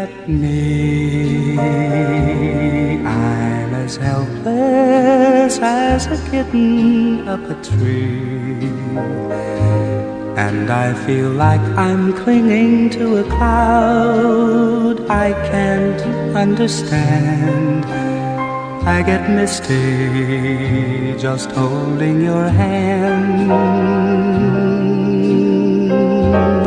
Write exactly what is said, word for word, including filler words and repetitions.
at me. I'm as helpless as a kitten up a tree, and I feel like I'm clinging to a cloud I can't understand. I get misty just holding your hand.